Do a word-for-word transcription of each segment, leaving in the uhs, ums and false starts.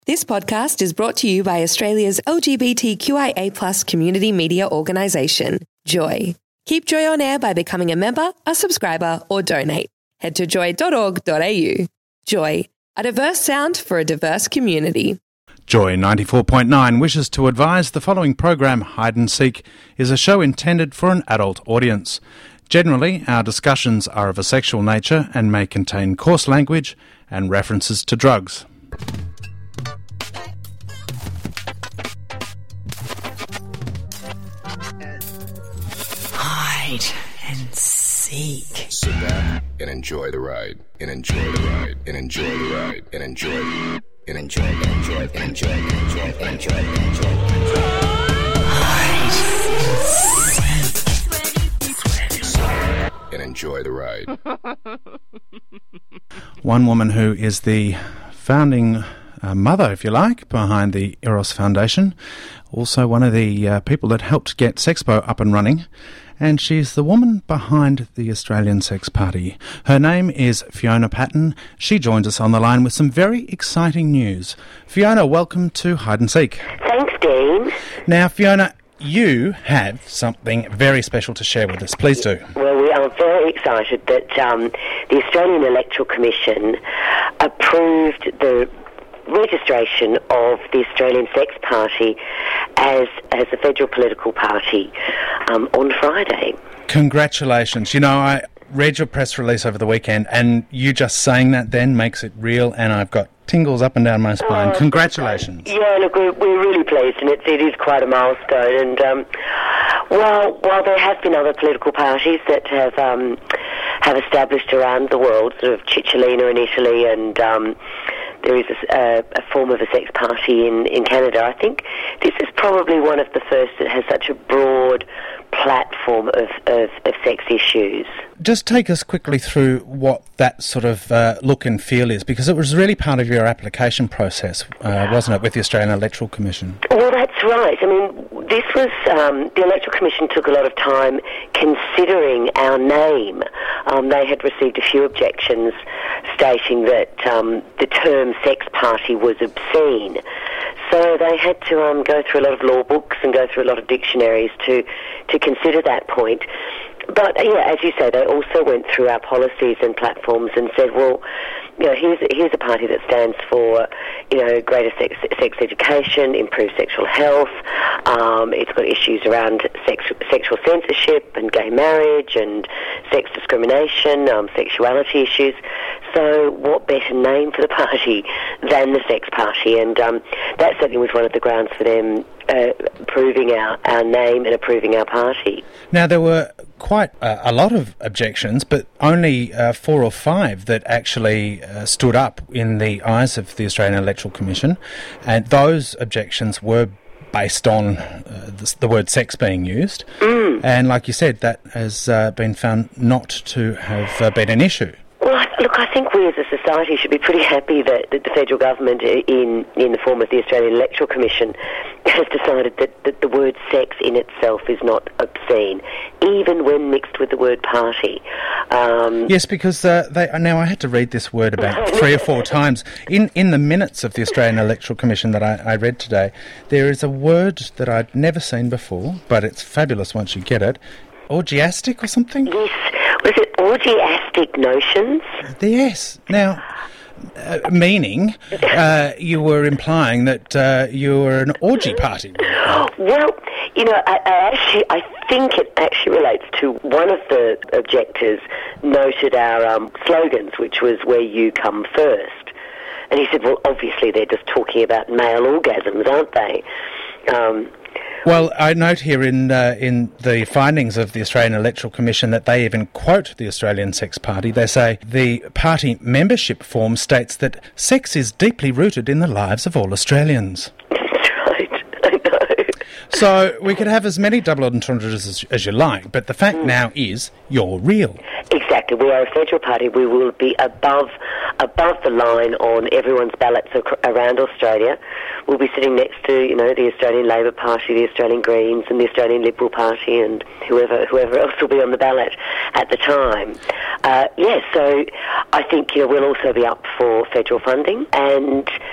This podcast is brought to you by Australia's L G B T Q I A plus community media organisation, Joy. Keep Joy on air by becoming a member, a subscriber or donate. Head to joy dot org dot a u. Joy, a diverse sound for a diverse community. Joy ninety-four point nine wishes to advise the following program, Hide and Seek, is a show intended for an adult audience. Generally, our discussions are of a sexual nature and may contain coarse language and references to drugs. Hide and seek. Sit back and enjoy the ride. And enjoy the ride. And enjoy the ride. And enjoy the and enjoy and enjoy and enjoy and enjoy and enjoy and enjoy. Hide and seek. And enjoy the ride. One woman who is the founding uh, mother, if you like, behind the Eros Foundation, also one of the uh, people that helped get Sexpo up and running, and she's the woman behind the Australian Sex Party. Her name is Fiona Patten. She joins us on the line with some very exciting news. Fiona, welcome to Hide and Seek. Thanks, Dean. Now, Fiona, you have something very special to share with us. Please do. Well, we are very excited that um, the Australian Electoral Commission approved the registration of the Australian Sex Party as as a federal political party um, on Friday. Congratulations. You know, I read your press release over the weekend, and you just saying that then makes it real, and I've got tingles up and down my spine. Oh, Congratulations. Yeah, look, we're, we're really pleased, and it's, it is quite a milestone. And um, while while there have been other political parties that have um, have established around the world, sort of Cicciolina in Italy, and um, there is a, a, a form of a sex party in, in Canada, I think this is probably one of the first that has such a broad platform of, of, of sex issues. Just take us quickly through what that sort of uh, look and feel is, because it was really part of your application process, uh, wasn't it, with the Australian Electoral Commission? Well, that's right. I mean, this was, um, the Electoral Commission took a lot of time considering our name. Um, they had received a few objections stating that um, the term sex party was obscene. So they had to um, go through a lot of law books and go through a lot of dictionaries to, to consider that point. But, yeah, as you say, they also went through our policies and platforms and said, well, you know, here's, here's a party that stands for, you know, greater sex, sex education, improved sexual health. Um, it's got issues around sex, sexual censorship and gay marriage and sex discrimination, um, sexuality issues. So what better name for the party than the Sex Party? And um, that certainly was one of the grounds for them uh, approving our, our name and approving our party. Now, there were quite uh, a lot of objections, but only uh, four or five that actually uh, stood up in the eyes of the Australian Electoral Commission, and those objections were based on uh, the, the word sex being used, mm. and like you said, that has uh, been found not to have uh, been an issue. Well, look, I think we as a society should be pretty happy that, that the federal government, in in the form of the Australian Electoral Commission, has decided that, that the word sex in itself is not obscene, even when mixed with the word party. Um, yes, because uh, they now I had to read this word about three or four times. In in the minutes of the Australian Electoral Commission that I, I read today, there is a word that I'd never seen before, but it's fabulous once you get it. Orgiastic or something? Yes. Was it orgiastic notions? Yes. Now, uh, meaning uh, you were implying that uh, you were an orgy party. Well, you know, I, I actually, I think it actually relates to one of the objectors noted our um, slogans, which was "Where you come first," and he said, "Well, obviously they're just talking about male orgasms, aren't they?" Um, Well, I note here in uh, in the findings of the Australian Electoral Commission that they even quote the Australian Sex Party. They say the party membership form states that sex is deeply rooted in the lives of all Australians. That's right, I know. So we could have as many double entendres as, as you like, but the fact mm. now is you're real. Exactly. We are a federal party. We will be above above the line on everyone's ballots ac- around Australia. We'll be sitting next to, you know, the Australian Labor Party, the Australian Greens and the Australian Liberal Party and whoever whoever else will be on the ballot at the time. Uh, yes, yeah, so I think, you know, we'll also be up for federal funding, and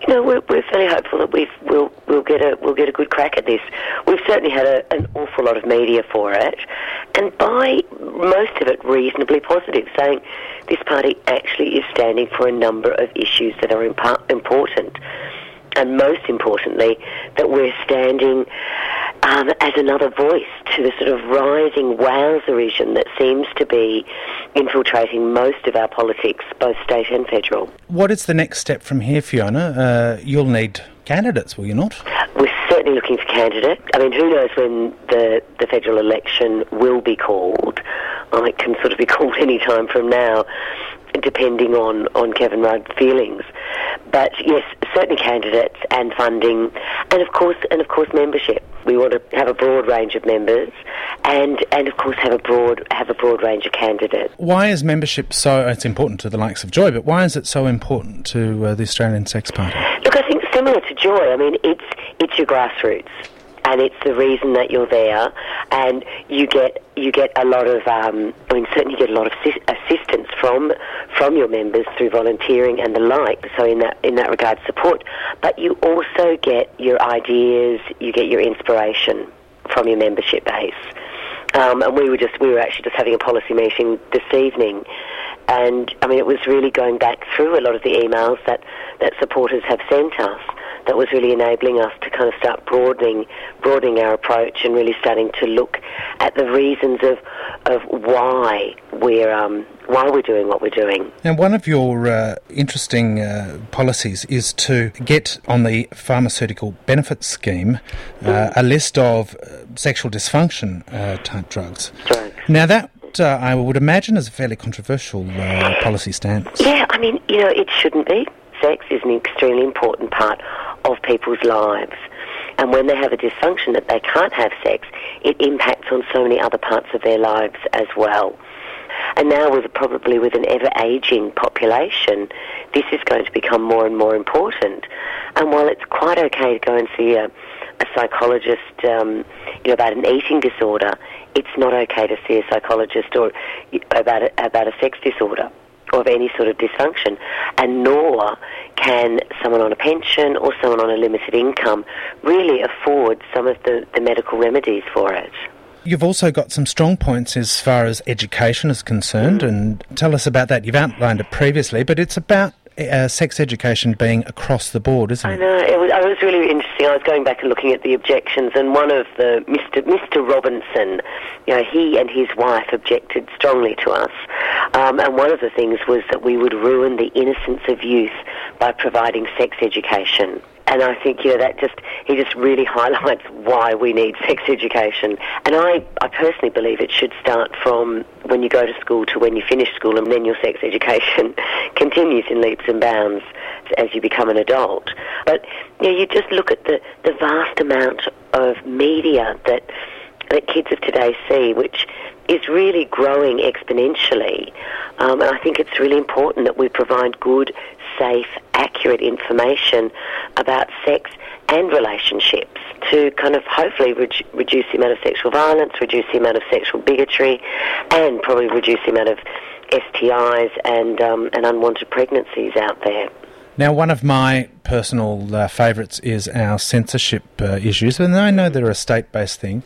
You know, we're, we're fairly hopeful that we've, we'll we'll get a we'll get a good crack at this. We've certainly had a, an awful lot of media for it, and by most of it reasonably positive, saying this party actually is standing for a number of issues that are impa- important. And most importantly, that we're standing um, as another voice to the sort of rising wowserism that seems to be infiltrating most of our politics, both state and federal. What is the next step from here, Fiona? Uh, you'll need candidates, will you not? We're certainly looking for candidates. I mean, who knows when the, the federal election will be called? Oh, it can sort of be called any time from now, depending on, on Kevin Rudd's feelings. But yes, certainly candidates and funding, and of course, and of course, membership. We want to have a broad range of members, and and of course have a broad have a broad range of candidates. Why is membership so? It's important to the likes of Joy, but why is it so important to uh, the Australian Sex Party? Look, I think similar to Joy. I mean, it's it's your grassroots. And it's the reason that you're there, and you get you get a lot of. Um, I mean, certainly you get a lot of si- assistance from from your members through volunteering and the like. So in that in that regard, support. But you also get your ideas, you get your inspiration from your membership base. Um, and we were just we were actually just having a policy meeting this evening, and I mean, it was really going back through a lot of the emails that that supporters have sent us. That was really enabling us to kind of start broadening broadening our approach and really starting to look at the reasons of of why we're um, why we're doing what we're doing. Now, one of your uh, interesting uh, policies is to get on the pharmaceutical benefits scheme uh, a list of uh, sexual dysfunction uh, type drugs. Drugs. Now that uh, I would imagine is a fairly controversial uh, policy stance. Yeah, I mean, you know, it shouldn't be. Sex is an extremely important part of people's lives. And when they have a dysfunction that they can't have sex, it impacts on so many other parts of their lives as well. And now, with probably with an ever-ageing population, this is going to become more and more important. And while it's quite okay to go and see a, a psychologist um, you know, about an eating disorder, it's not okay to see a psychologist or about a, about a sex disorder or of any sort of dysfunction, and nor can someone on a pension or someone on a limited income really afford some of the, the medical remedies for it. You've also got some strong points as far as education is concerned, mm. and tell us about that. You've outlined it previously, but it's about uh, sex education being across the board, isn't it? I know. It was, it was really interesting. I was going back and looking at the objections, and one of the, Mister Mister Robinson, you know, he and his wife objected strongly to us. Um, and one of the things was that we would ruin the innocence of youth by providing sex education. And I think, you know, that just, he just really highlights why we need sex education. And I, I personally believe it should start from when you go to school to when you finish school, and then your sex education continues in leaps and bounds as you become an adult. But, you know, you just look at the, the vast amount of media that that kids of today see, which is really growing exponentially. Um, and I think it's really important that we provide good, safe, accurate information about sex and relationships to kind of hopefully re- reduce the amount of sexual violence, reduce the amount of sexual bigotry, and probably reduce the amount of S T Is and, um, and unwanted pregnancies out there. Now, one of my personal uh, favourites is our censorship uh, issues, and I know they're a state-based thing.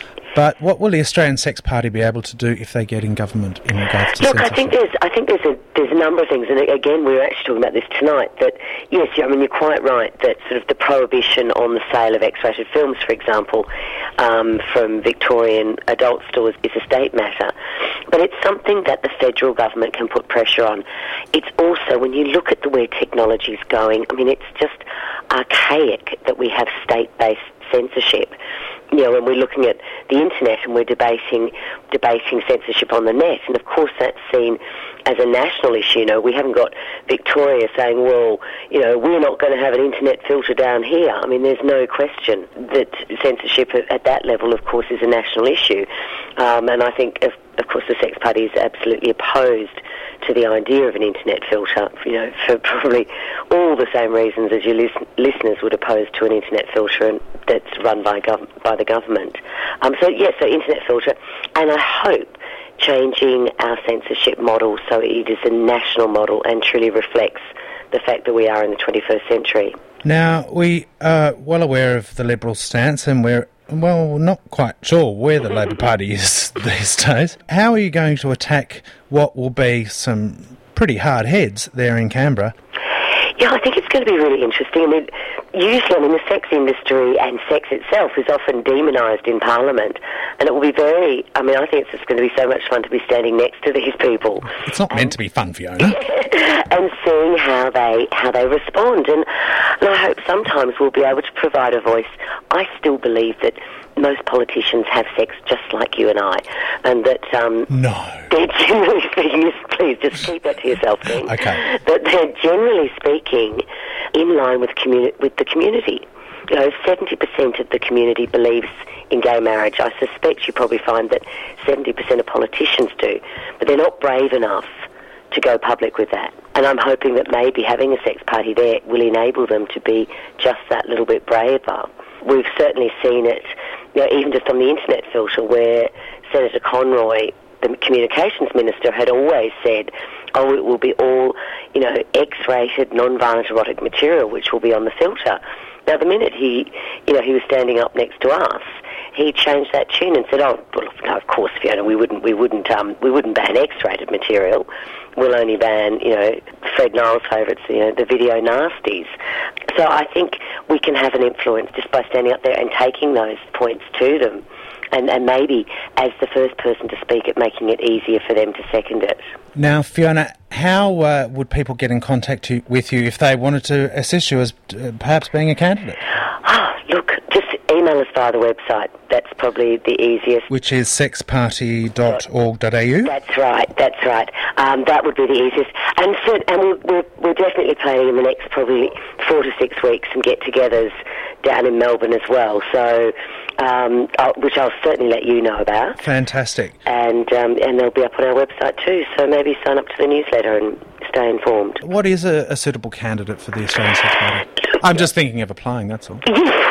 But what will the Australian Sex Party be able to do if they get in government in regards to Look, censorship? I think there's, I think there's a there's a number of things, and again, we were actually talking about this tonight. That yes, I mean, you're quite right that sort of the prohibition on the sale of X-rated films, for example, um, from Victorian adult stores, is a state matter. But it's something that the federal government can put pressure on. It's also, when you look at the way technology is going, I mean, it's just archaic that we have state-based censorship. You know, when we're looking at the internet and we're debating debating censorship on the net, and of course that's seen as a national issue. You know, we haven't got Victoria saying, well, you know, we're not going to have an internet filter down here. I mean, there's no question that censorship at, at that level, of course, is a national issue. Um, and I think, of, of course, the Sex Party is absolutely opposed to the idea of an internet filter, you know, for probably all the same reasons as your lis- listeners would oppose to an internet filter and, that's run by, gov- by the government. Um, so, yes, yeah, so internet filter. And I hope changing our censorship model so it is a national model and truly reflects the fact that we are in the twenty-first century. Now, we are well aware of the Liberal stance, and we're, well, not quite sure where the Labor Party is these days. How are you going to attack what will be some pretty hard heads there in Canberra? Yeah, I think it's going to be really interesting. I mean, usually, I mean, the sex industry and sex itself is often demonised in Parliament, and it will be very, I mean, I think it's just going to be so much fun to be standing next to these people. It's not meant to be fun, Fiona. And seeing how they how they respond. And, and I hope sometimes we'll be able to provide a voice. I still believe that most politicians have sex just like you and I, and that um, no, they're generally speaking, please just keep that to yourself, Dean. Okay. That they're generally speaking in line with communi- with the community. You know, seventy percent of the community believes in gay marriage. I suspect you probably find that seventy percent of politicians do, but they're not brave enough to go public with that. And I'm hoping that maybe having a sex party there will enable them to be just that little bit braver. We've certainly seen it, you know, even just on the internet filter, where Senator Conroy, the communications minister, had always said, oh, it will be all, you know, X-rated, non-violent erotic material, which will be on the filter. Now, the minute he, you know, he was standing up next to us, he changed that tune and said, "Oh, well, no, of course, Fiona, we wouldn't, we wouldn't, um, we wouldn't ban X-rated material. We'll only ban, you know, Fred Niles' favourites, you know, the video nasties." So I think we can have an influence just by standing up there and taking those points to them, and, and maybe as the first person to speak it, making it easier for them to second it. Now, Fiona, how uh, would people get in contact to, with you if they wanted to assist you as uh, perhaps being a candidate? Ah, look, just email us via the website. That's probably the easiest. Which is sex party dot org dot a u? That's right, that's right. Um, that would be the easiest. And so, and we're, we're, we're definitely planning in the next probably four to six weeks some get-togethers down in Melbourne as well, so um, I'll, which I'll certainly let you know about. Fantastic. And um, and they'll be up on our website too, so maybe sign up to the newsletter and stay informed. What is a, a suitable candidate for the Australian Sex Party? I'm just thinking of applying, that's all.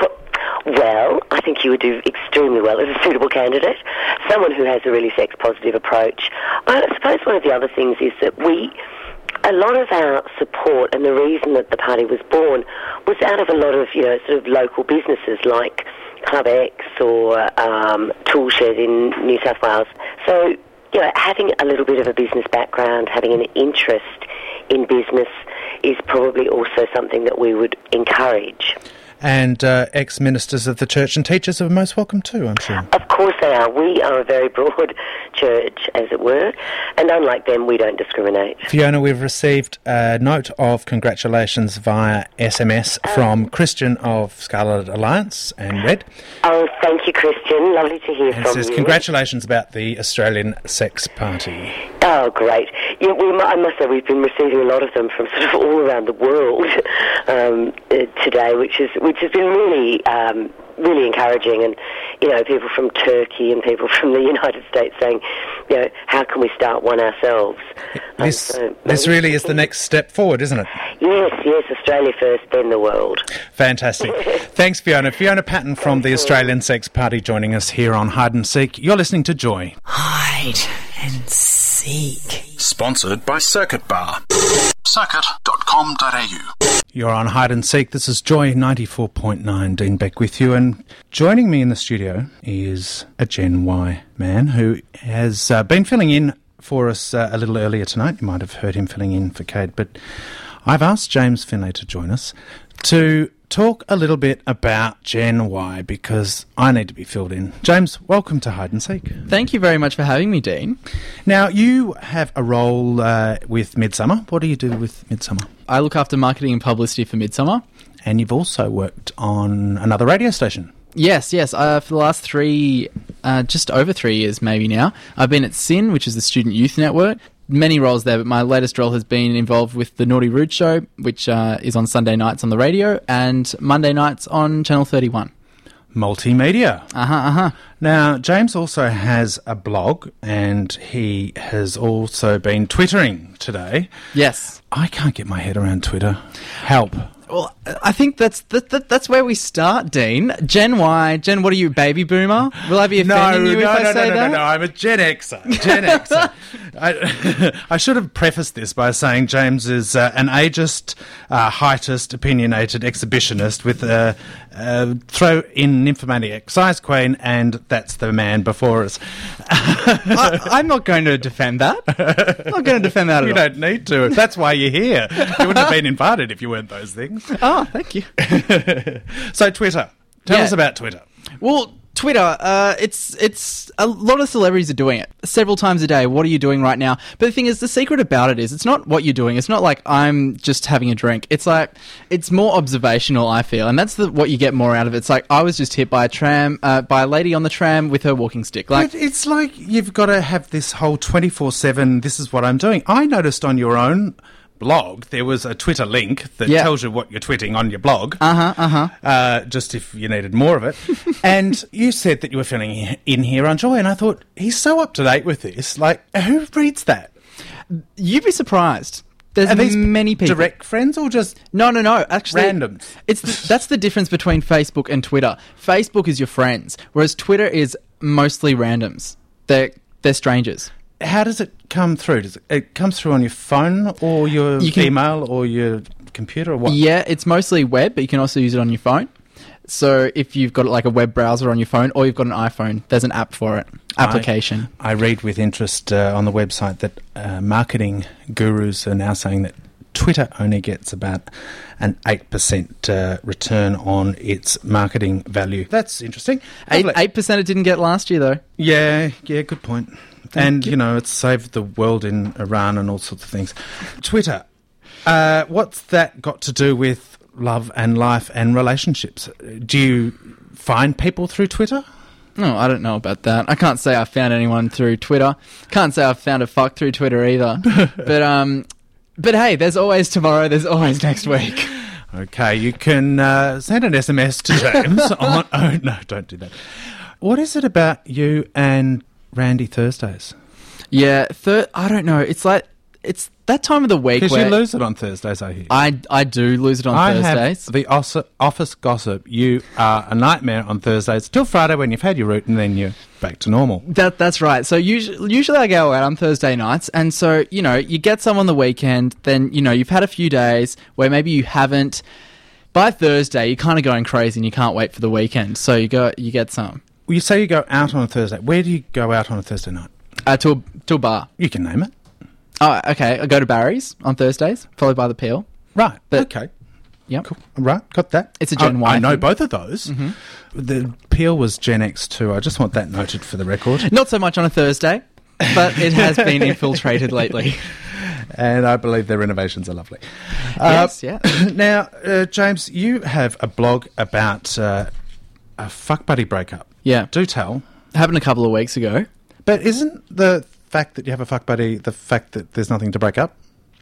Well, I think you would do extremely well as a suitable candidate, someone who has a really sex-positive approach. I suppose one of the other things is that we, a lot of our support and the reason that the party was born was out of a lot of, you know, sort of local businesses like Club X or um, Toolshed in New South Wales. So, you know, having a little bit of a business background, having an interest in business is probably also something that we would encourage. And uh, ex-ministers of the church and teachers are most welcome too, I'm sure. Of course they are. We are a very broad church, as it were, and unlike them, we don't discriminate. Fiona, we've received a note of congratulations via S M S from um, Christian of Scarlet Alliance and Red. Oh, thank you, Christian. Lovely to hear and from says, you. Congratulations about the Australian Sex Party. Oh, great. Yeah, we, I must say we've been receiving a lot of them from sort of all around the world um, uh, today, which is which has been really, um, really encouraging. And, you know, people from Turkey and people from the United States saying, you know, how can we start one ourselves? This, um, so this really is the next step forward, isn't it? Yes, yes, Australia first, then the world. Fantastic. Thanks, Fiona. Fiona Patton from the Australian Sex Party joining us here on Hide and Seek. You're listening to Joy. Hide and Seek. Sponsored by Circuit Bar. circuit dot com dot a u. You're on Hide and Seek. This is Joy ninety-four point nine. Dean Beck with you. And joining me in the studio is a Gen Y man who has uh, been filling in for us uh, a little earlier tonight. You might have heard him filling in for Cade. But I've asked James Finlay to join us to talk a little bit about Gen Y because I need to be filled in. James, welcome to Hide and Seek. Thank you very much for having me, Dean. Now, you have a role uh, with Midsummer. What do you do with Midsummer? I look after marketing and publicity for Midsummer. And you've also worked on another radio station. Yes, yes. Uh, for the last three, uh, just over three years maybe now, I've been at S Y N, which is the Student Youth Network. Many roles there, but my latest role has been involved with the Naughty Rude Show, which uh, is on Sunday nights on the radio, and Monday nights on Channel thirty-one. Multimedia. Uh-huh, uh-huh. Now, James also has a blog, and he has also been twittering today. Yes. I can't get my head around Twitter. Help. Well, I think that's that, that, that's where we start, Dean. Gen Y. Gen, what are you, baby boomer? Will I be offending no, you no, if I no, say no, no, that? No, no, I'm a Gen Xer. Gen Xer. I, I should have prefaced this by saying James is uh, an ageist, uh, heightist, opinionated exhibitionist with a uh, throw in nymphomaniac size queen, and that's the man before us. I, I'm not going to defend that. I'm not going to defend that at You all. don't need to. That's why you're here. You wouldn't have been invited if you weren't those things. Oh, thank you. So Twitter. Tell Yeah. us about Twitter. Well, Twitter, uh, it's it's a lot of celebrities are doing it several times a day. What are you doing right now? But the thing is, the secret about it is, it's not what you're doing. It's not like I'm just having a drink. It's like it's more observational, I feel, and that's the, what you get more out of it. It's like I was just hit by a tram, uh, by a lady on the tram with her walking stick. Like But it's like you've got to have this whole twenty-four seven, this is what I'm doing. I noticed on your own blog there was a Twitter link that Yeah. tells you what you're twitting on your blog. uh-huh, uh-huh. Uh, just if you needed more of it. And you said that you were feeling in here on Joy, and I thought, he's so up to date with this. Like, who reads that? You'd be surprised. There's Are these many people. direct friends or just No, no, no. Actually, randoms? It's the, that's the difference between Facebook and Twitter. Facebook is your friends, whereas Twitter is mostly randoms. They're they're strangers. How does it come through? Does it, it comes through on your phone or your You can- email or your computer or what? Yeah, it's mostly web, but you can also use it on your phone. So if you've got like a web browser on your phone or you've got an iPhone, there's an app for it. Application. I, I read with interest uh, on the website that uh, marketing gurus are now saying that Twitter only gets about an eight percent uh, return on its marketing value. That's interesting. Eight Lovely. eight percent it didn't get last year though. Yeah, yeah, good point. And, you know, it's saved the world in Iran and all sorts of things. Twitter, uh, what's that got to do with love and life and relationships? Do you find people through Twitter? No, I don't know about that. I can't say I found anyone through Twitter. Can't say I've found a fuck through Twitter either. but um, but hey, there's always tomorrow. There's always next week. Okay, you can uh, send an S M S to James on... Oh, no, don't do that. What is it about you and Randy Thursdays? Yeah, thir- I don't know. It's like it's that time of the week Because where you lose it on Thursdays, I hear. I I do lose it on I Thursdays. have the os- office gossip. You are a nightmare on Thursdays till Friday when you've had your root and then you're back to normal. That that's right. So usually, usually I go out on Thursday nights, and so you know you get some on the weekend. Then you know you've had a few days where maybe you haven't. By Thursday, you're kind of going crazy and you can't wait for the weekend. So you go, you get some Well, you say you go out on a Thursday. Where do you go out on a Thursday night? uh, to a to a bar. You can name it. Oh, okay. I go to Barry's on Thursdays, followed by the Peel. Right. But- okay. Yep. Cool. Right. Got that. It's a Gen I, Y I know thing. both of those. Mm-hmm. The Peel was Gen X too. I just want that noted for the record. Not so much on a Thursday, but it has been infiltrated lately. And I believe their renovations are lovely. Yes, Uh, yeah. Now, uh, James, you have a blog about uh, a fuck buddy breakup. Yeah. Do tell. Happened a couple of weeks ago. But isn't the fact that you have a fuck buddy the fact that there's nothing to break up?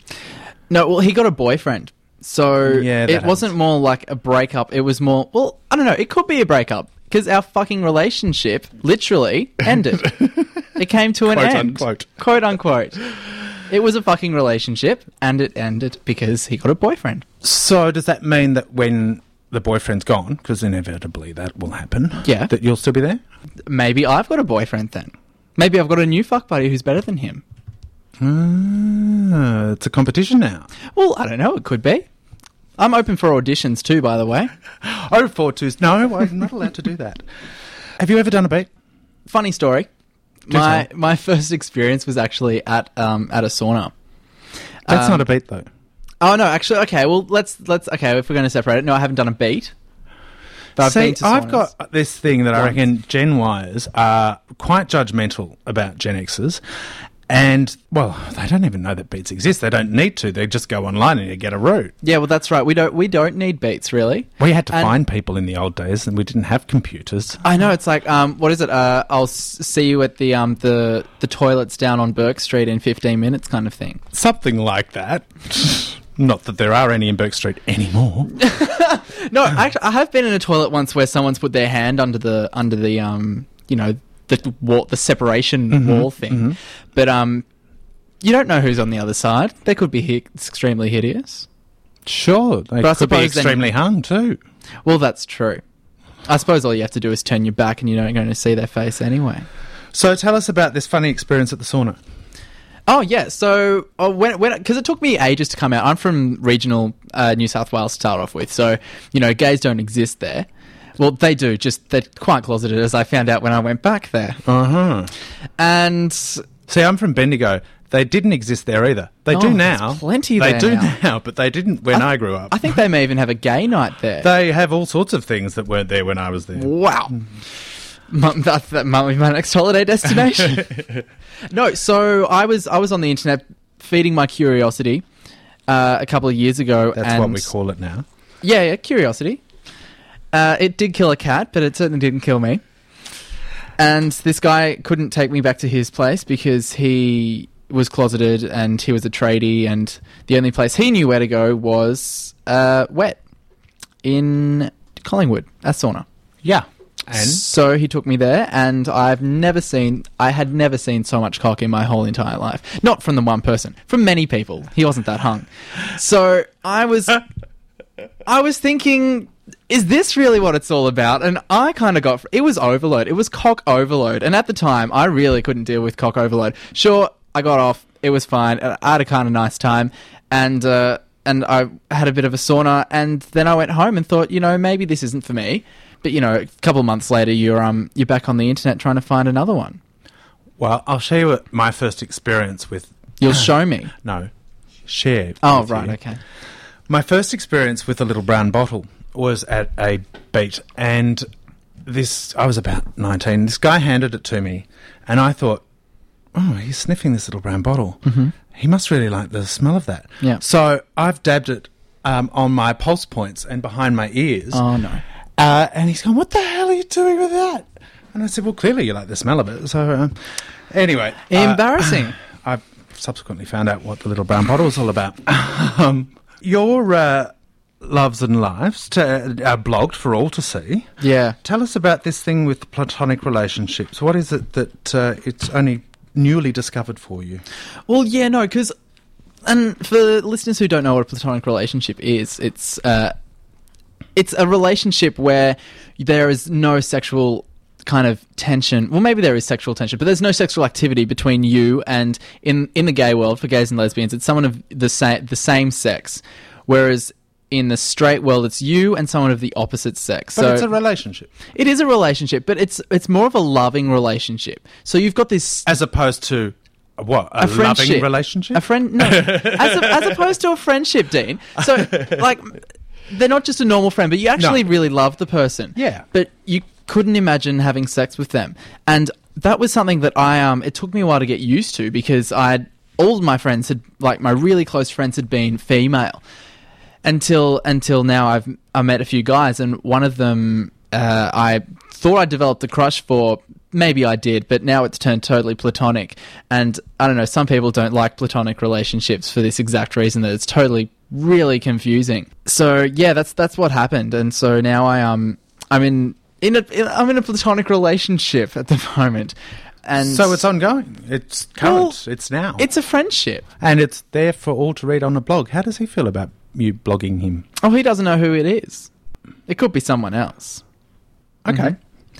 No, well, he got a boyfriend. So Yeah, that it wasn't happens. more like a breakup. It was more, well, I don't know. It could be a breakup because our fucking relationship literally ended. It came to an Quote, end. unquote. Quote unquote. It was a fucking relationship and it ended because he got a boyfriend. So does that mean that when the boyfriend's gone, because inevitably that will happen, Yeah. that you'll still be there? Maybe I've got a boyfriend then. Maybe I've got a new fuck buddy who's better than him. Ah, it's a competition now. Well, I don't know. It could be. I'm open for auditions too, by the way. Oh, four twos. No, I'm not allowed to do that. Have you ever done a beat? Funny story. Do My tell. my first experience was actually at um at a sauna. That's Um, not a beat, though. Oh no, actually, okay. Well, let's let's okay. If we're going to separate it, no, I haven't done a beat. But I've See, been to I've saunas. got this thing that I Once. reckon Gen Yers are quite judgmental about Gen Xers. And, well, they don't even know that beats exist. They don't need to. They just go online and you get a route. Yeah, well, that's right. We don't we don't need beats really. We had to And- find people in the old days and we didn't have computers. I know it's like um what is it? Uh, I'll s- see you at the um the the toilets down on Burke Street in fifteen minutes kind of thing. Something like that. Not that there are any in Burke Street anymore. No, actually, I have been in a toilet once where someone's put their hand under the under the um you know the wall the separation Mm-hmm, wall thing, but um you don't know who's on the other side. They could be hi- extremely hideous. Sure, they But I could be suppose then- extremely hung too. Well, that's true. I suppose all you have to do is turn your back, and you're not going to see their face anyway. So tell us about this funny experience at the sauna. Oh yeah, so uh, when when because it took me ages to come out. I'm from regional uh, New South Wales to start off with, so you know gays don't exist there. Well, they do, just they're quite closeted, as I found out when I went back there. Uh huh. And see, I'm from Bendigo. They didn't exist there either. They Oh, do there's now. plenty They there do now. now, but they didn't when I, grew up. I think they may even have a gay night there. They have all sorts of things that weren't there when I was there. Wow. Mum, that, that might be my next holiday destination. No, so I was I was on the internet feeding my curiosity uh, a couple of years ago. That's and what we call it now. Yeah, yeah, curiosity. Uh, it did kill a cat, but it certainly didn't kill me. And this guy couldn't take me back to his place because he was closeted and he was a tradie, and the only place he knew where to go was uh, Wet in Collingwood, a sauna. Yeah. And So he took me there, and I've never seen, I had never seen so much cock in my whole entire life. Not from the one person, from many people. He wasn't that hung. So I was, I was thinking, is this really what it's all about? And I kind of got, it was overload. It was cock overload. And at the time, I really couldn't deal with cock overload. Sure, I got off. It was fine. I had a kind of nice time. And, uh, and I had a bit of a sauna, and then I went home and thought, you know, maybe this isn't for me. But, you know, a couple of months later, you're um you're back on the internet trying to find another one. well, I'll show you what my first experience with. You'll show me. No, share. Oh, with right, you. okay. My first experience with a little brown bottle was at a beat, and this I was about nineteen. This guy handed it to me, and I thought, oh, he's sniffing this little brown bottle. Mm-hmm. He must really like the smell of that. Yeah. So I've dabbed it um, on my pulse points and behind my ears. Oh, no. Uh, and he's going, what the hell are you doing with that? And I said, well, clearly you like the smell of it. So um, anyway. Embarrassing. Uh, I subsequently found out what the little brown bottle was all about. um, your uh, Loves and Lives to, uh, blogged for all to see. Yeah. Tell us about this thing with platonic relationships. What is it that uh, it's only newly discovered for you? Well, yeah, no, because... And for listeners who don't know what a platonic relationship is, it's... Uh, It's a relationship where there is no sexual kind of tension. Well, maybe there is sexual tension, but there's no sexual activity between you and, in in the gay world, for gays and lesbians, it's someone of the same the same sex. Whereas in the straight world, it's you and someone of the opposite sex. But so it's a relationship. it is a relationship, but it's it's more of a loving relationship. So you've got this As opposed to, uh, what, a, a friendship, loving relationship? a friend, no, as, a, as opposed to a friendship, Dean. So like. They're not just a normal friend, but you actually No. really love the person. Yeah. But you couldn't imagine having sex with them. And that was something that I, um, it took me a while to get used to because I had, all of my friends had, like my really close friends had been female. Until, until now I've, I met a few guys, and one of them, uh, I thought I developed a crush for. Maybe I did, but now it's turned totally platonic. And I don't know, some people don't like platonic relationships for this exact reason, that it's totally really confusing. So yeah, that's that's what happened. And so now I um I'm in in a in, I'm in a platonic relationship at the moment. And So it's ongoing. It's current. Well, it's now. it's a friendship. and it's there for all to read on the blog. How does he feel about you blogging him? Oh, he doesn't know who it is. It could be someone else. Okay.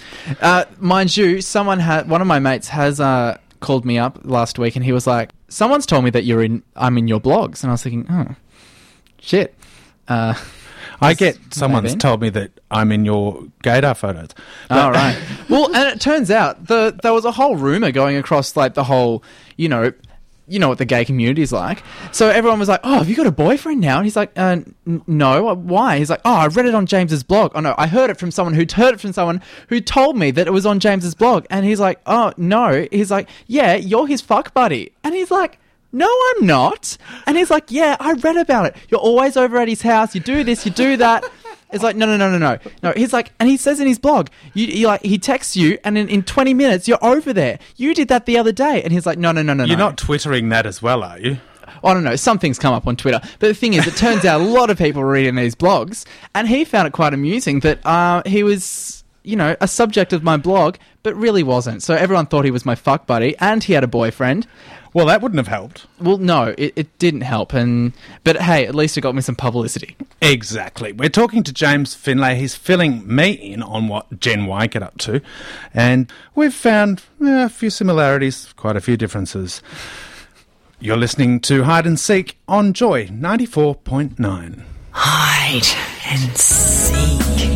Uh, mind you, someone had one of my mates has uh, called me up last week, and he was like, "Someone's told me that you're in. I'm in your blogs," and I was thinking, "Oh, shit." Uh, I get someone's maybe. told me that I'm in your gaydar photos. All right. Well, and it turns out the there was a whole rumor going across like the whole, you know, you know what the gay community is like. So everyone was like, "Oh, have you got a boyfriend now?" And he's like, uh, n- "No, why?" He's like, "Oh, I read it on James's blog." Oh no, I heard it from someone who'd heard it from someone who told me that it was on James's blog. And he's like, "Oh no," he's like, "Yeah, you're his fuck buddy." And he's like, "No, I'm not." And he's like, "Yeah, I read about it. You're always over at his house. You do this, you do that." It's like, no, no, no, no, no. No, he's like, and he says in his blog, you, you like, he texts you, and in, in twenty minutes, you're over there. You did that the other day. And he's like, no, no, no, no, You're no. not twittering that as well, are you? I don't know. Some things come up on Twitter. But the thing is, it turns out a lot of people are reading these blogs, and he found it quite amusing that uh, he was, you know, a subject of my blog, but really wasn't. So everyone thought he was my fuck buddy, and he had a boyfriend. Well, that wouldn't have helped. Well, no, it, it didn't help. And but hey, at least it got me some publicity. Exactly. We're talking to James Finlay. He's filling me in on what Gen Y get up to. And we've found eh, a few similarities, quite a few differences. You're listening to Hide and Seek on Joy ninety-four point nine. Hide and seek.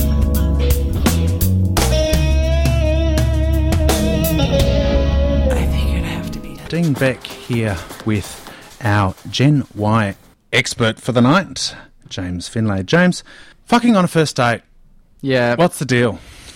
I think it'd have to be... Dean Beck here with our Gen Y expert for the night, James Finlay. James, fucking on a first date. Yeah. What's the deal?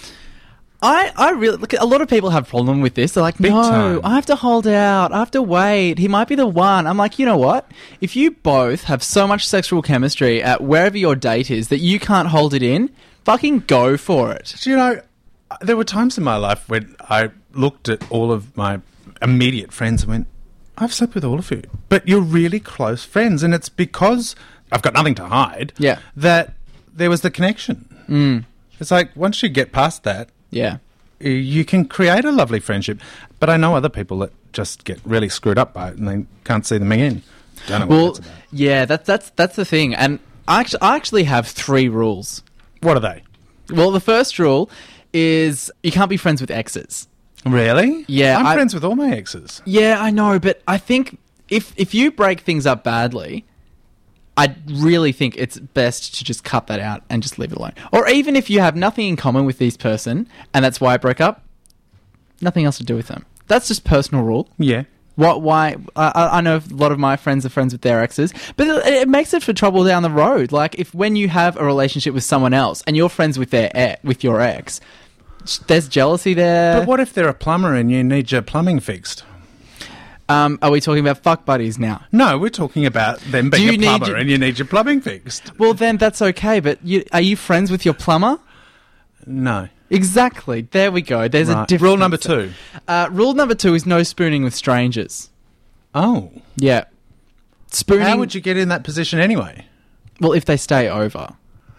I, I really look. A lot of people have a problem with this. They're like, Big no, time. I have to hold out. I have to wait. He might be the one. I'm like, you know what? If you both have so much sexual chemistry at wherever your date is that you can't hold it in, fucking go for it. Do you know, there were times in my life when I looked at all of my immediate friends and went, I've slept with all of you, but you're really close friends, and it's because I've got nothing to hide. Yeah. That there was the connection. Mm. It's like once you get past that, Yeah. you can create a lovely friendship. But I know other people that just get really screwed up by it and they can't see them again. Don't know what Well, that's about. yeah, that's that's that's the thing. And I actually, I actually have three rules. What are they? Well, the first rule is you can't be friends with exes. Really? Yeah, I'm I- friends with all my exes. Yeah, I know, but I think if if you break things up badly, I really think it's best to just cut that out and just leave it alone. Or even if you have nothing in common with this person and that's why I broke up, nothing else to do with them. That's just personal rule. Yeah. What? Why? I, I know a lot of my friends are friends with their exes, but it, it makes it for trouble down the road. Like if when you have a relationship with someone else and you're friends with their ex, with your ex, there's jealousy there. But what if they're a plumber and you need your plumbing fixed? Um, are we talking about fuck buddies now? No, we're talking about them Do being you a need plumber your- and you need your plumbing fixed. Well, then that's okay. But you, are you friends with your plumber? No. Exactly. There we go. There's a Right. difference. Rule number two. Uh, rule number two is no spooning with strangers. Oh. Yeah. Spooning. How would you get in that position anyway? Well, if they stay over.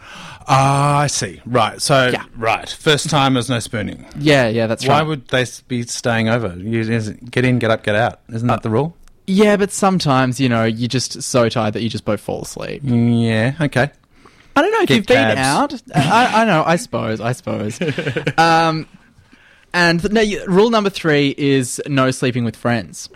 Ah, I see. Right. So, Yeah. right. First time there's no spooning. Yeah, yeah, that's Why right. would they s- be staying over? You isn't- get in, get up, get out. Isn't that the rule? Yeah, but sometimes, you know, you're just so tired that you just both fall asleep. Yeah. Okay. I don't know if Get you've been cabs. out. I, I know. I suppose. I suppose. um, and no, you- rule number three is no sleeping with friends,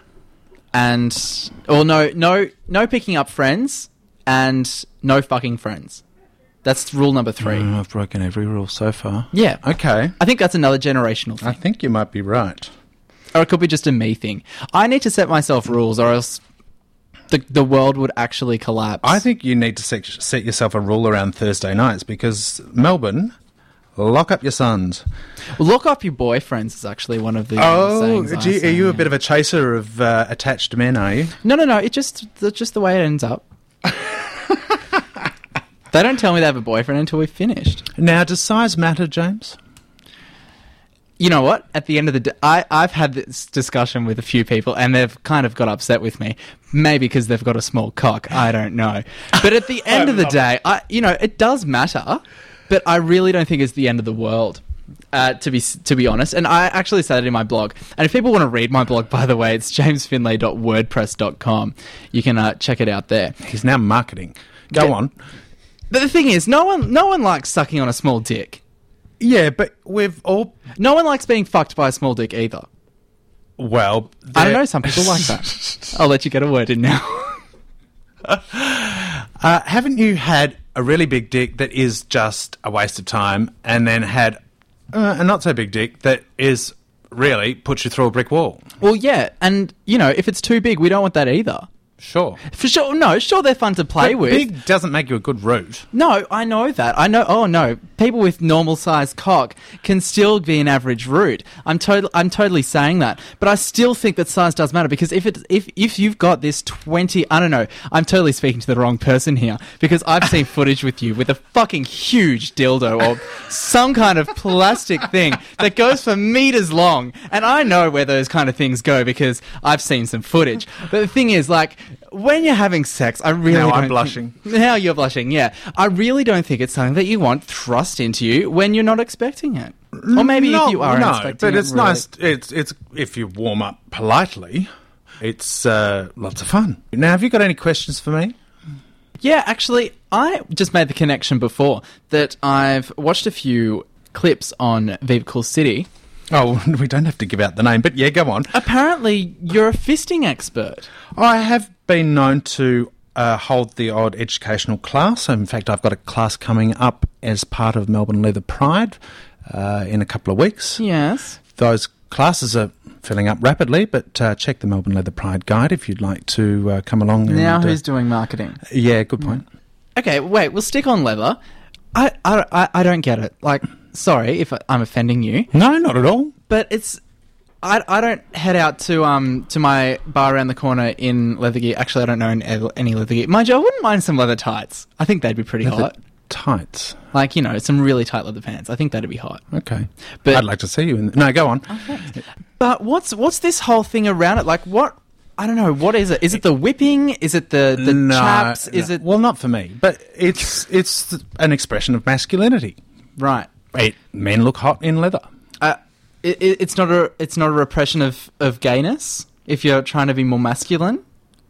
and or no, no, no picking up friends, and no fucking friends. That's rule number three. Mm, I've broken every rule so far. Yeah. Okay. I think that's another generational thing, I think you might be right. or it could be just a me thing. I need to set myself rules, or else the the world would actually collapse. I think you need to set, set yourself a rule around Thursday nights because Melbourne, lock up your sons. Well, lock up your boyfriends is actually one of the Oh, sayings I do you, are say, you a yeah. bit of a chaser of uh, attached men, are you? No, no, no. It just that's just the way it ends up. They don't tell me they have a boyfriend until we've finished. Now, does size matter, James? You know what? At the end of the day, I, I've had this discussion with a few people and they've kind of got upset with me. Maybe because they've got a small cock. I don't know. But at the end of the day, I, you know, it does matter, but I really don't think it's the end of the world. Uh, to be to be honest, and I actually said it in my blog. And if people want to read my blog, by the way, it's james finlay dot wordpress dot com. You can uh, check it out there. He's now marketing. Go Yeah. on. But the thing is, no one no one likes sucking on a small dick. Yeah, but we've all... No one likes being fucked by a small dick either. Well... I don't there- know, some people like that. I'll let you get a word in now. Uh, haven't you had a really big dick that is just a waste of time and then had uh, a not so big dick that is really puts you through a brick wall? Well, yeah, and, you know, if it's too big, we don't want that either. Sure. For sure, no, sure they're fun to play But with. big doesn't make you a good root. No, I know that. I know. Oh no, people with normal sized cock can still be an average root. I'm totally, I'm totally saying that. But I still think that size does matter because if it, if if you've got this twenty, I don't know. I'm totally speaking to the wrong person here because I've seen footage with you with a fucking huge dildo or some kind of plastic thing that goes for meters long, and I know where those kind of things go because I've seen some footage. But the thing is, like, when you're having sex, I really Now I'm don't blushing. Think, now you're blushing, yeah. I really don't think it's something that you want thrust into you when you're not expecting it. Or maybe no, if you are no, expecting but it. it's really. nice. It's it's if you warm up politely, it's uh, lots of fun. Now, have you got any questions for me? Yeah, actually, I just made the connection before that I've watched a few clips on Viva Cool City Oh, we don't have to give out the name, but yeah, go on. Apparently, you're a fisting expert. I have been known to uh, hold the odd educational class. In fact, I've got a class coming up as part of Melbourne Leather Pride uh, in a couple of weeks. Yes. Those classes are filling up rapidly, but uh, check the Melbourne Leather Pride guide if you'd like to uh, come along. Now and, who's uh, doing marketing? Yeah, good point. Okay, wait, we'll stick on leather. I, I, I, I don't get it. Like, sorry if I'm offending you, No, not at all. but it's... I, I don't head out to um to my bar around the corner in leather gear. Actually, I don't know any, any leather gear. Mind you, I wouldn't mind some leather tights. I think they'd be pretty Leather hot. tights. Like, you know, some really tight leather pants. I think that'd be hot. Okay. But- I'd like to see you in... No, go on. But what's what's this whole thing around it? Like, what... I don't know. What is it? Is it the whipping? Is it the, the No, chaps? Is no. it... Well, not for me, but it's it's an expression of masculinity. Right. It, men look hot in leather. Uh, it, it, it's not a it's not a repression of, of gayness if you're trying to be more masculine.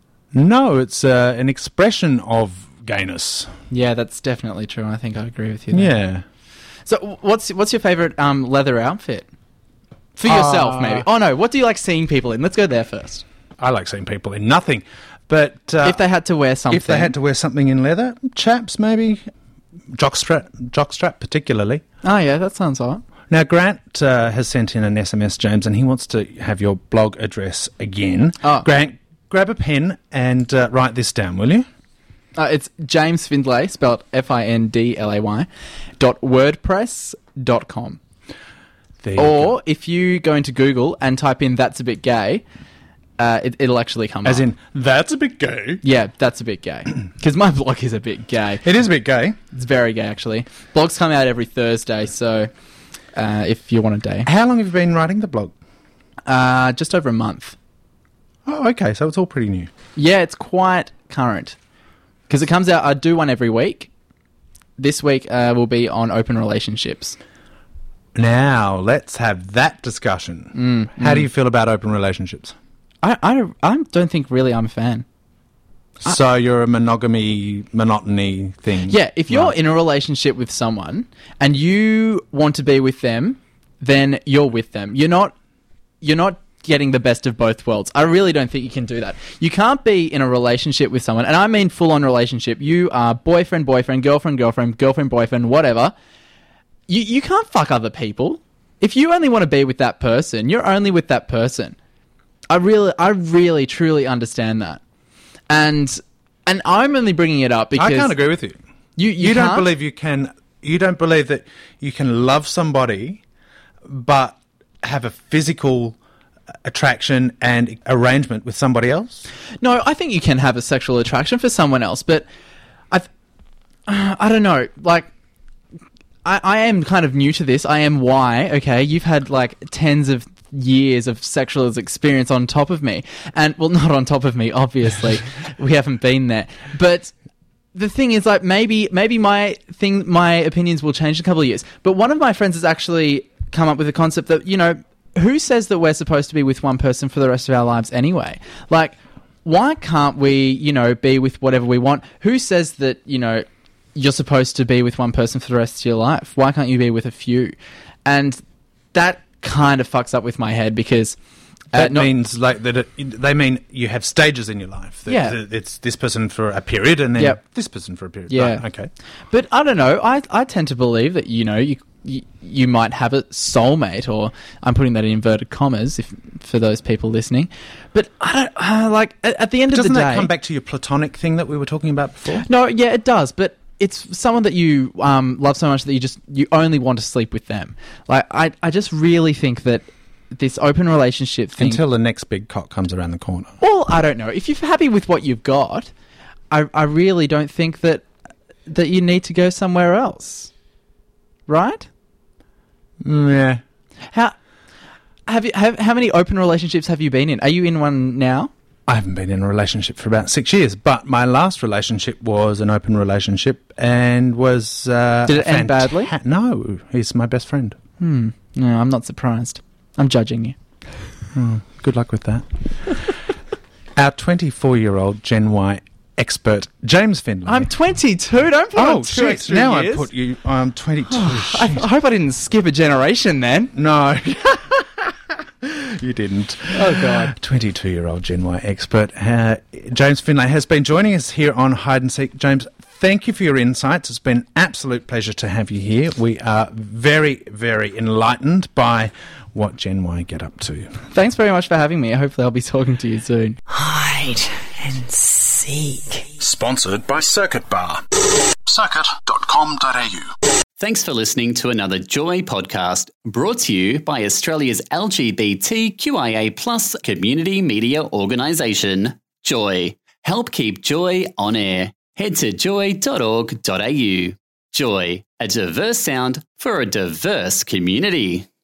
No, it's uh, an expression of gayness. Yeah, that's definitely true. I think I agree with you there. Yeah. So what's what's your favourite um, leather outfit? For yourself, Uh, maybe. Oh, no. What do you like seeing people in? Let's go there first. I like seeing people in nothing, but uh, if they had to wear something. if they had to wear something in leather, chaps maybe, jockstrap, jockstrap particularly. Oh, yeah, that sounds hot. Now, Grant uh, has sent in an S M S, James, and he wants to have your blog address again. Oh. Grant, grab a pen and uh, write this down, will you? Uh, it's James Findlay, spelled F I N D L A Y, dot wordpress dot com. There you go. Or if you go into Google and type in "that's a bit gay," uh, it, it'll actually come As up. in, that's a bit gay. Yeah, that's a bit gay. Because my blog is a bit gay. It is a bit gay. It's very gay, actually. Blogs come out every Thursday, so uh, if you want a day. How long have you been writing the blog? Uh, just over a month. Oh, okay, so it's all pretty new. Yeah, it's quite current. Because it comes out, I do one every week. This week uh, will be on open relationships. Now, let's have that discussion. Mm, How do you feel about open relationships? I, I, I don't think really I'm a fan. So you're a monogamy, monotony thing? Yeah, if you're Right. in a relationship with someone and you want to be with them, then you're with them. You're not you're not getting the best of both worlds. I really don't think you can do that. You can't be in a relationship with someone, and I mean full-on relationship. You are boyfriend, boyfriend, girlfriend, girlfriend, girlfriend, boyfriend, whatever. You you can't fuck other people. If you only want to be with that person, you're only with that person. I really, I really, truly understand that. And and I'm only bringing it up because I can't agree with you. You you, You don't can't? believe you can. You don't believe that you can love somebody, but have a physical attraction and arrangement with somebody else. No, I think you can have a sexual attraction for someone else, but I, I don't know. Like, I, I am kind of new to this. I am Y. Okay, you've had like tens of years of sexual experience on top of me, and well, not on top of me, obviously. We haven't been there, but. The thing is, like, maybe maybe my thing, my opinions will change in a couple of years. But one of my friends has actually come up with a concept that, you know, who says that we're supposed to be with one person for the rest of our lives anyway? Like, why can't we, you know, be with whatever we want? Who says that, you know, you're supposed to be with one person for the rest of your life? Why can't you be with a few? And that kind of fucks up with my head because... That uh, not- means like that. It, they mean you have stages in your life. That, Yeah. that it's this person for a period, and then Yep. this person for a period. Yeah. Right, okay. But I don't know. I I tend to believe that, you know, you you, you might have a soulmate, or I'm putting that in inverted commas if for those people listening. But I don't uh, like at, at the end Doesn't of the that day. come back to your platonic thing that we were talking about before? No, yeah, it does. But it's someone that you um, love so much that you just you only want to sleep with them. Like I I just really think that this open relationship thing. Until the next big cock comes around the corner. Well, I don't know. If you're happy with what you've got, I, I really don't think that that you need to go somewhere else. Right? Mm, yeah. How have you have how many open relationships have you been in? Are you in one now? I haven't been in a relationship for about six years, but my last relationship was an open relationship and was... Uh, Did it end fanta- badly? No, he's my best friend. Hmm. No, I'm not surprised. I'm judging you. Oh, good luck with that. Our twenty-four-year-old Gen Y expert, James Findlay. I'm twenty-two. Don't put Oh, on two shit. extra Now years. I put you... I'm twenty-two. I, I hope I didn't skip a generation then. No. You didn't. Oh, God. twenty-two-year-old Gen Y expert. Uh, James Finlay has been joining us here on Hide and Seek. James, thank you for your insights. It's been an absolute pleasure to have you here. We are very, very enlightened by what Gen Y get up to. Thanks very much for having me. Hopefully I'll be talking to you soon. Hide and seek. Sponsored by Circuit Bar. circuit dot com dot a u. Thanks for listening to another Joy podcast brought to you by Australia's L G B T Q I A plus community media organisation, Joy. Help keep Joy on air. Head to joy dot org dot a u. Joy, a diverse sound for a diverse community.